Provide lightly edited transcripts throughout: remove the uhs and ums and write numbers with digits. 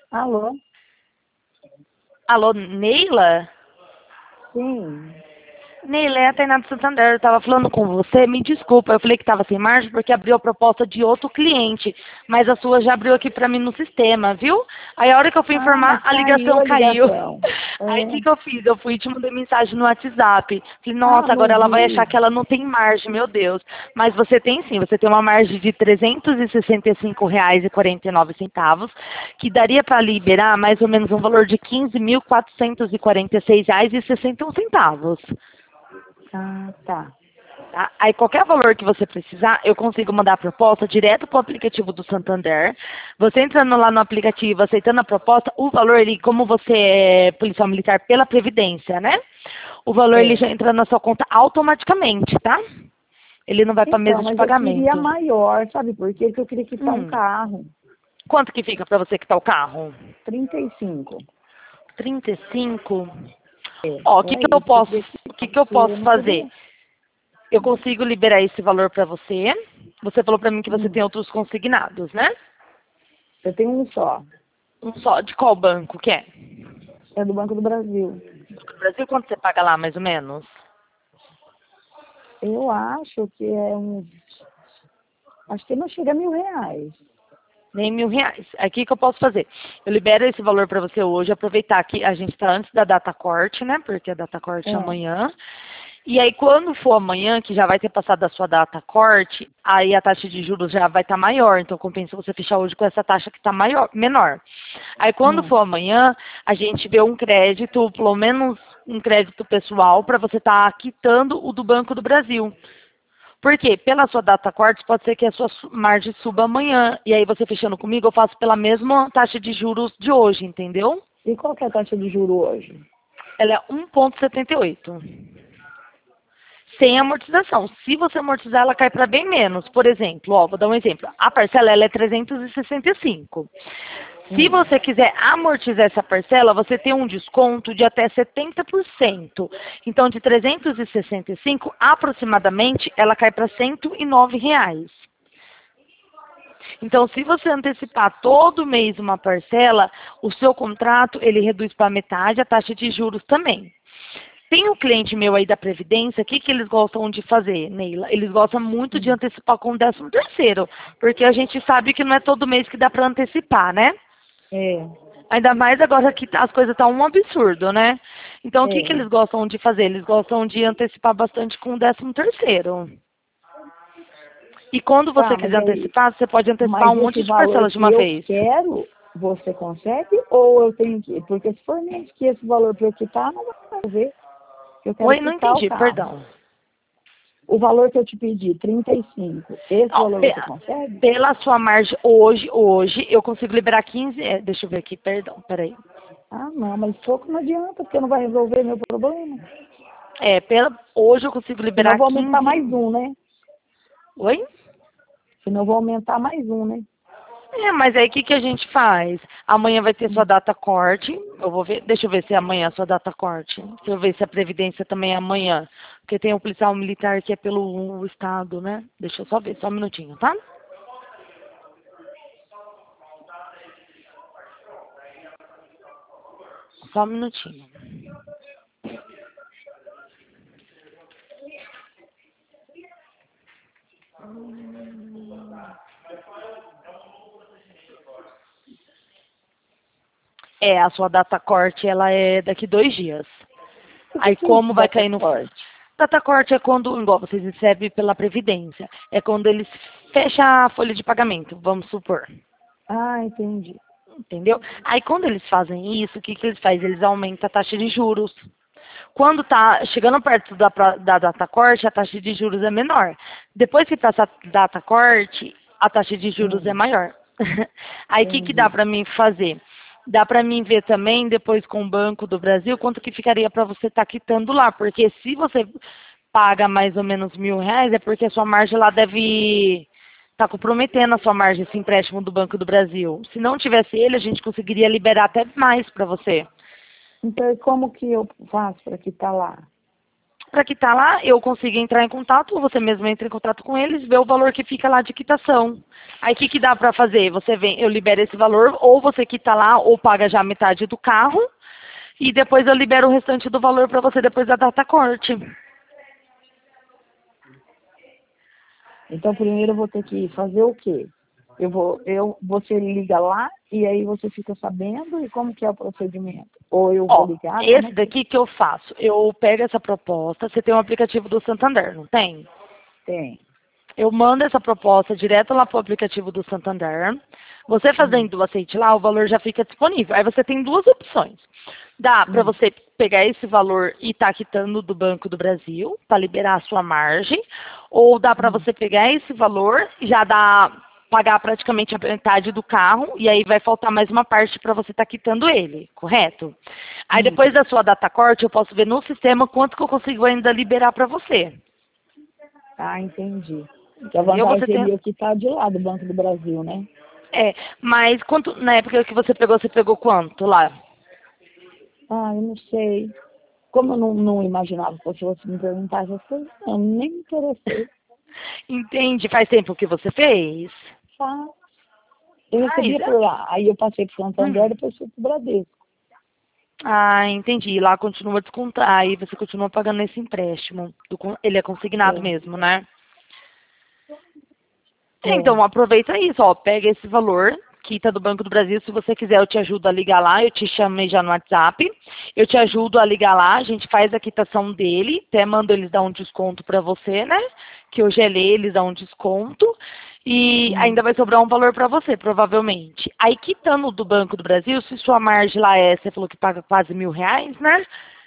Alô? Alô, Neila? Sim. Neila, é a Tainá do Santander. Eu estava falando com você. Me desculpa, eu falei que estava sem margem porque abriu a proposta de outro cliente. Mas a sua já abriu aqui para mim no sistema, viu? Aí a hora que eu fui Ah, informar, mas a caiu ligação a caiu. ligação. Aí o É. que, que eu fiz? Eu fui e te mandei mensagem no WhatsApp. Falei, Ah, nossa, não agora ela vai vi. achar que ela não tem margem, meu Deus. Mas você tem sim, você tem uma margem de R$ 365,49, que daria para liberar mais ou menos um valor de R$ 15.446,61. Ah, tá. Tá? Aí qualquer valor que você precisar, eu consigo mandar a proposta direto para o aplicativo do Santander. Você entrando lá no aplicativo, aceitando a proposta, o valor, ele, como você é policial militar pela Previdência, né? O valor ele É. já entra na sua conta automaticamente, tá? Ele não vai para a Então, mesa de mas eu queria pagamento. maior, sabe por quê? Porque eu queria quitar um Hum. carro. Quanto que fica para você quitar o carro? 35. 35. É, Ó, era isso que eu queria o quitar, que que eu porque eu posso não fazer? queria. Eu consigo liberar esse valor para você. Você falou para mim que você Hum, tem outros consignados, né? eu tenho um só. Um só. De qual banco que é? É do Banco do Brasil. Banco do Brasil, quanto você paga lá, mais ou menos? Eu acho que é um. Acho que não chega a R$ 1.000. Nem R$ 1.000. Aqui que eu posso fazer? Eu libero esse valor para você hoje, aproveitar que a gente está antes da data corte, né? Porque a data corte é É. amanhã. E aí, quando for amanhã, que já vai ter passado a sua data corte, aí a taxa de juros já vai estar maior. Então, compensa você fechar hoje com essa taxa que está menor. Aí, quando Hum. for amanhã, a gente vê um crédito, pelo menos um crédito pessoal, para você estar quitando o do Banco do Brasil. Por quê? Pela sua data corte, pode ser que a sua margem suba amanhã. E aí, você fechando comigo, eu faço pela mesma taxa de juros de hoje, entendeu? E qual que é a taxa de juro hoje? Ela é 1,78. Sem amortização. Se você amortizar, ela cai para bem menos. Por exemplo, ó, vou dar um exemplo. A parcela ela é 365. Se Hum. você quiser amortizar essa parcela, você tem um desconto de até 70%. Então, de 365, aproximadamente, ela cai para R$ 109. Então, se você antecipar todo mês uma parcela, o seu contrato ele reduz para metade a taxa de juros também. Tem um cliente meu aí da Previdência, o que, que eles gostam de fazer, Neila? Eles gostam muito de Hum. antecipar com o 13º, porque a gente sabe que não é todo mês que dá para antecipar, né? É. Ainda mais agora que as coisas estão um absurdo, né? Então, o que, que É. eles gostam de fazer? Eles gostam de antecipar bastante com o 13º. E quando você Tá, mas quiser aí, antecipar, você pode antecipar mas um esse monte de valor parcelas de que uma eu vez. quero, você consegue? Ou eu tenho que. Porque se for menos que esse valor para eu quitar, não vai fazer. Eu quero Oi, não quitar o entendi, carro. perdão. O valor que eu te pedi, 35, esse Ó, valor você consegue? pela sua margem hoje, eu consigo liberar 15. Deixa eu ver aqui, perdão, peraí. Ah, não, mas pouco não adianta, porque não vai resolver meu problema. Hoje eu consigo Senão eu liberar vou aumentar 15. mais um, né? Oi? Senão eu vou aumentar mais um, né? Mas aí o que, que a gente faz? Amanhã vai ter sua data corte. Eu vou ver, deixa eu ver se é amanhã a sua data corte. Deixa eu ver se a Previdência também é amanhã. Porque tem o policial militar que é pelo Estado, né? Deixa eu só ver, só um minutinho, tá? Só um minutinho. A sua data corte, ela é daqui 2 dias. O Aí que é isso, como vai data cair no... corte? Data corte é quando, igual vocês recebem pela Previdência, é quando eles fecham a folha de pagamento, vamos supor. Ah, entendi. Entendeu? Aí quando eles fazem isso, o que, que eles fazem? Eles aumentam a taxa de juros. Quando tá chegando perto da data corte, a taxa de juros é menor. Depois que passa a data corte, a taxa de juros é Hum, maior. Aí o que, que dá entendi. para mim fazer? Dá para mim ver também, depois com o Banco do Brasil, quanto que ficaria para você estar quitando lá. Porque se você paga mais ou menos R$ 1.000, é porque a sua margem lá deve estar comprometendo a sua margem, esse empréstimo do Banco do Brasil. Se não tivesse ele, a gente conseguiria liberar até mais para você. Então, e como que eu faço para quitar lá? para quitar lá, eu consigo entrar em contato, ou você mesmo entra em contato com eles, vê o valor que fica lá de quitação. Aí o que, que dá para fazer? Você vem, eu libero esse valor, ou você quita lá, ou paga já metade do carro, e depois eu libero o restante do valor para você depois da data corte. Então, primeiro eu vou ter que fazer o quê? Você liga lá e aí você fica sabendo e como que é o procedimento? Ou eu vou Ó, ligar, como esse é que daqui que eu faço, eu pego essa proposta, você tem um aplicativo do Santander, não tem? tem? Eu mando essa proposta direto lá para o aplicativo do Santander. Você fazendo o aceite lá, o valor já fica disponível. Aí você tem duas opções. Dá para Hum, você pegar esse valor e estar quitando do Banco do Brasil, para liberar a sua margem. Ou dá para hum, você pegar esse valor e já pagar praticamente a metade do carro, e aí vai faltar mais uma parte para você estar quitando ele, correto? Aí hum. depois da sua data corte, eu posso ver no sistema quanto que eu consigo ainda liberar para você. Ah, entendi. Que a Entendeu? vantagem Você tem. seria o que está de lá do Banco do Brasil, né? É, mas quanto, na época que você pegou quanto lá? Ah, eu não sei. Como eu não imaginava que você fosse me perguntar essas coisas, não, nem me interessei. Entende? Faz tempo que você fez? Tá. Eu Faz. recebia por lá. Aí eu passei para o Santander, Hum. depois fui para o Bradesco. Ah, entendi. Lá continua descontar, aí você continua pagando esse empréstimo. Ele é consignado É, mesmo, né? é. Então, aproveita isso, ó. Pega esse valor, quita do Banco do Brasil. Se você quiser, eu te ajudo a ligar lá. Eu te chamei já no WhatsApp. Eu te ajudo a ligar lá. A gente faz a quitação dele. Até mando eles dar um desconto pra você, né? Que eu gelei, eles dão um desconto. E Hum. ainda vai sobrar um valor pra você, provavelmente. Aí, quitando do Banco do Brasil, se sua margem lá você falou que paga quase R$ 1.000, né?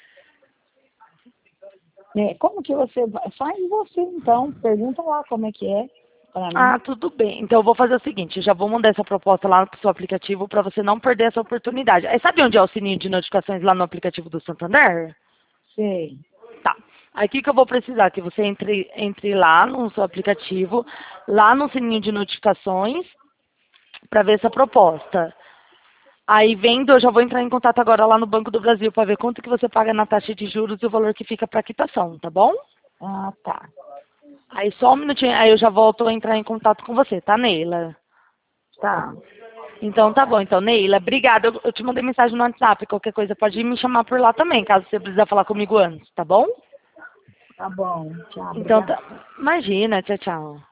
É, como que você faz você então? Pergunta lá como é que é para mim. Ah, tudo bem. Então eu vou fazer o seguinte, eu já vou mandar essa proposta lá no seu aplicativo para você não perder essa oportunidade. Aí sabe onde é o sininho de notificações lá no aplicativo do Santander? Sei. Tá. Aí o que eu vou precisar? Que você entre lá no seu aplicativo, lá no sininho de notificações, para ver essa proposta. Aí vendo, eu já vou entrar em contato agora lá no Banco do Brasil para ver quanto que você paga na taxa de juros e o valor que fica para quitação, tá bom? Ah, tá. Aí só um minutinho, aí eu já volto a entrar em contato com você, tá, Neila? Tá. Então tá bom. Então, Neila, obrigada. Eu te mandei mensagem no WhatsApp. Qualquer coisa pode me chamar por lá também, caso você precisar falar comigo antes, tá bom? Tá bom. Tchau, Então, obrigada. tá. Imagina. Tchau, tchau.